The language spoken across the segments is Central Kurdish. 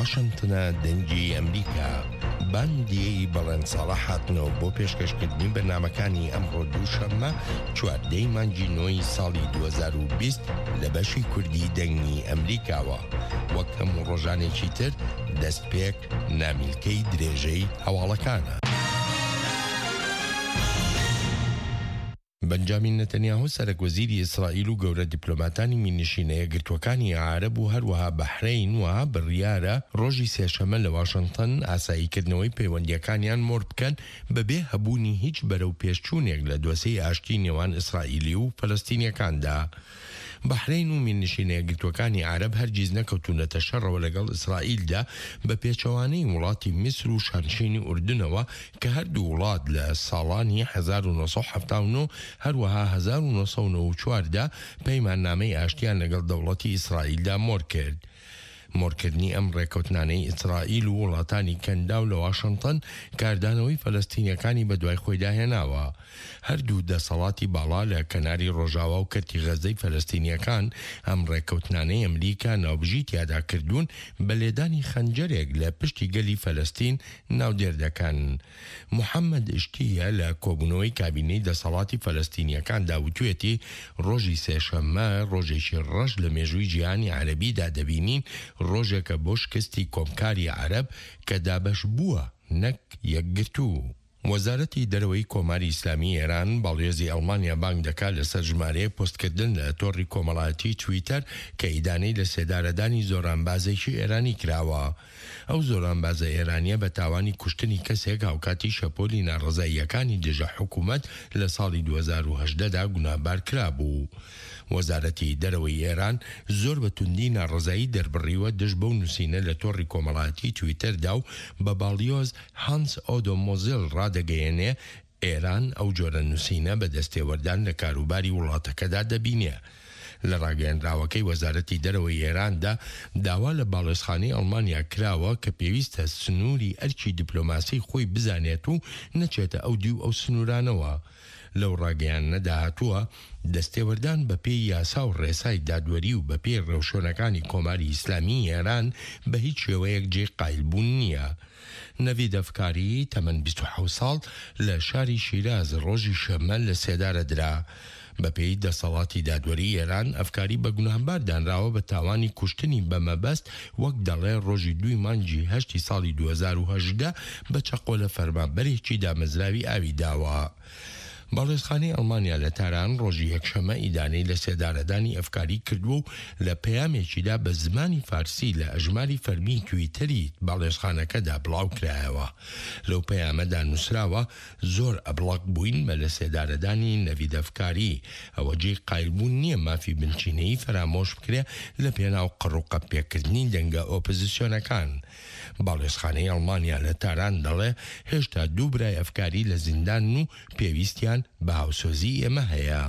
واشنطنە دەنگی ئەمریکا باندی بەڵێن ساڵە هاتنەوە بۆ پێشکەشکردنی بەرنامەکانی ئەمڕۆ دووشەممە 14 مانگی نۆی ساڵی 2020 لە بەشی کوردی دەنگی ئەمریکاوە وەک هەموو ڕۆژانێکی تر دەستپێک نامیلکەی درێژەی هەواڵەکانە. بەنجامین نەتەنیاهو سەرۆکوەزیری ئیسرائیل و گەورە دیپلۆماتانی مینشینەیە گرتوەکانی عارەب و هەروەها بەحرەین وها بڕیارە ڕۆژی سێشەمە لە واشنگتن ئاساییکردنەوەی پەیوەندیەکانیان مۆر بکەن بەبێ هەبوونی هیچ بەرەو پێشچوونێک لە دۆسەی ئاشتی نێوان ئیسرائیلی و فەلەستینیەکاندا. بەحرەین و مینشینەیە گرتوەکانی عارەب هەرگیز نەکەوتونەتە شەڕەوە لەگەڵ ئیسرائیلدا بە پێچەوانەی وڵاتی میسر و شانشینی ئوردنەوە کە هەردوو وڵات لە ساڵانی 1979 هەروەها 1994دا پەیماننامەی ئاشتیان لەگەڵ دەوڵەتی ئیسرائیلدا مۆر کرد. مۆرکردنی ئەم ڕێکەوتنانەی ئیسرائیل و وڵاتانی کەندا و لە واشنگتن کاردانەوەی فەلەستینیەکانی بەدوای خۆیدا هێناوە. هەردوو دەسەڵاتی باڵا لە کەناری ڕۆژاوا و کەرتی غەزەی فەلەستینیەکان ئەم ڕێکەوتنانەی ئەمریکا ناوبژی تیادا کردوون بە لێدانی خەنجەرێک لە پشتی گەلی فەلەستین ناودێردەکان. محەممەد ئشتیە لە کۆبوونەوەی کابینەی دەسەڵاتی فەلەستینیەکاندا وتوێتی ڕۆژی سێشەممە ڕۆژێکی ڕەش لە مێژووی جیهانی عەرەبیدا دەبینین، ڕۆژێکە بۆ شکستی کۆمکاری عەرەب کە دابەش بووە نەک یەکگرتوو. وەزارەتی دەرەوەی کۆماری ئیسلامی ئێران باڵێزی ئەڵمانیا بانگ دەکات لەسەر ژمارەیە پۆستکردن لە تۆڕی کۆمەڵایەتی تویتەر کە ئیدانەی لە سێدارەدانی زۆرانبازێکی ئێرانی کراوە. ئەو زۆرانبازە ئێرانیە بە تاوانی کوشتنی کەسێک هاوکاتی شەپۆلی ناڕزاییەکانی دژە حکوومەت لە ساڵی 2018دا گوناهبار کرابوو. وەزارەتی دەرەوەی ئێران زۆر بە توندی ناڕزایی دەربڕیوە دژ بەو نووسینە لە تۆڕی کۆمەڵایەتی تویتەردا و بە باڵیۆز هانس ئۆدۆمۆزیل ڕادەگەیەنێ ئێران ئەو جۆرە نووسینە بە دەستێوەردان لە کاروباری وڵاتەکەدا دەبینێ. لە ڕاگەیەنراوەکەی وەزارەتی دەرەوەی ئێراندا داوا لە باڵێزخانەی ئەڵمانیا کراوە کە پێویستە سنووری ئەرکی دیپلۆماسی خۆی بزانێت و نەچێتە ئەو دی و ئەو سنوورانەوە. لەو ڕاگەیان نەداهاتووە دەستێوەردان بە پێی یاسا و ڕێسای دادوەری و بە پێی ڕێوشۆنەکانی کۆماری ئیسلامی ئێران بە هیچ شێوەیەک جێ قایلبوون نییە. نەوید ئەفکاری تەمەن 27 ساڵ لە شاری شیراز ڕۆژی شەممە لە سێدارە درا. بەپێی دەسەڵاتی دادوەری ئێران ئەفکاری بە گوناهبار دانراوە بە تاوانی کوشتنی بەمەبەست وەک دەڵێ ڕۆژی 2 مانگی 8 ساڵی 2018 بە چەقۆ لە فەرمانبەرێکی دامەزراوی ئاوی داوە. باڵێزخانەی ئەڵمانیا لە تاران ڕۆژی یەکشەمە ئیدانەی لە سێدارەدانی ئەفکاری کردووە و لە پەیامێکیدا بە زمانی فارسی لە ئەژماری فەرمی تویتەری باڵێزخانەکەدا بڵاو کرایەوە. لەو پەیامەدا نووسراوە زۆر ئەبڵق بووین بە لە سێدارەدانی نەوید ئەفکاری ئەوە جێی قایلبوون نییە مافی بنچینەی فەرامۆش بکرێ لە پێناو قڕوقە پێکردنی دەنگە ئۆپۆزیسیۆنەکان. باڵێزخانەی ئەڵمانیا لە تاران دەڵێ هێشتا دوو برای ئەفکاری لە زیندان و پێویستیان بە هاوسۆزی ئێمە هەیە.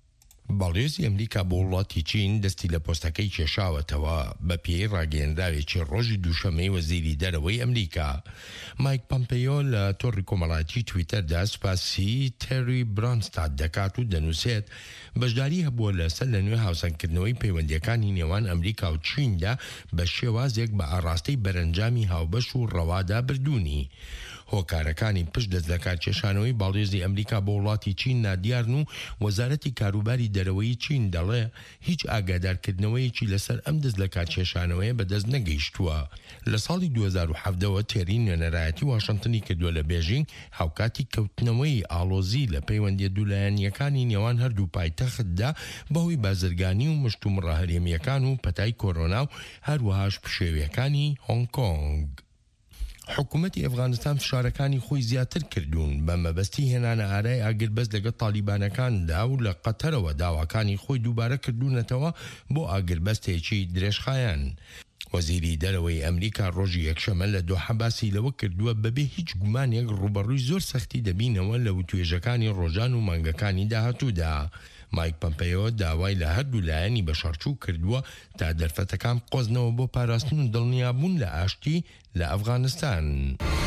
باڵێزی ئەمریکا بۆ وڵاتی چین دەستی لە پۆستەکەی کێشاوەتەوە بە پێی ڕاگەیەندراوێکی ڕۆژی دووشەمەی وەزیری دەرەوەی ئەمریکا. مایک پۆمپیۆ لە تۆڕی کۆمەڵایەتی تویتەردا سوپاسی تێری برانستاد دەکات و دەنووسێت بەشداری هەبووە لەسەر لە نوێ هاوسەنگکردنەوەی پەیوەندیەکانی نێوان ئەمریکا و چیندا بە شێوازێک بە ئاڕاستەی بەرەنجامی هاوبەش و ڕەوادا بردوونی. هۆکارەکانی پشت دەست لە کارکێشانەوەی باڵێزی ئەمریکا بۆ وڵاتی چین نادیارن و وەزارەتی کاروباری دەرەوەی چین دەڵێ هیچ ئاگادارکردنەوەیەکی لەسەر ئەم دەست لە کارکێشانەوەیە بەدەست نەگەیشتووە. لە ساڵی 2017ەوە تێری نوێنەرایەتی واشنگتنی کردووە لە بێژینگ هاوکاتی کەوتنەوەی ئاڵۆزی لە پەیوەندیە دوولایەنیەکانی نێوان هەردوو پایتەختدا بەهۆی بازرگانی و مشت و مڕاهەرێمیەکان و پەتای کۆرۆنا و هەروەهاش پشێویەکانی هۆنگ کۆنگ. حکوومەتی ئەفغانستان فشارەکانی خۆی زیاتر کردوون بە مەبەستی هێنانە ئارای ئاگربەست لەگەڵ تالیبانەکاندا و لە قەتەرەوە داواکانی خۆی دووبارە کردوونەتەوە بۆ ئاگربەستێکی درێژخایەن. وەزیری دەرەوەی ئەمریکا ڕۆژی یەکشەمە لە دۆحە باسی لەوە کردووە بەبێ هیچ گومانێک ڕوبەڕووی زۆر سەختی دەبینەوە لە وتوێژەکانی ڕۆژان و مانگەکانی داهاتوودا. مایک پۆمپیۆ داوای لە هەردوو لایەنی بەشەڕچوو کردووە تا دەرفەتەکان بقۆزنەوە بۆ پاراستن و دڵنیابوون لە ئاشتی لە ئەفغانستان.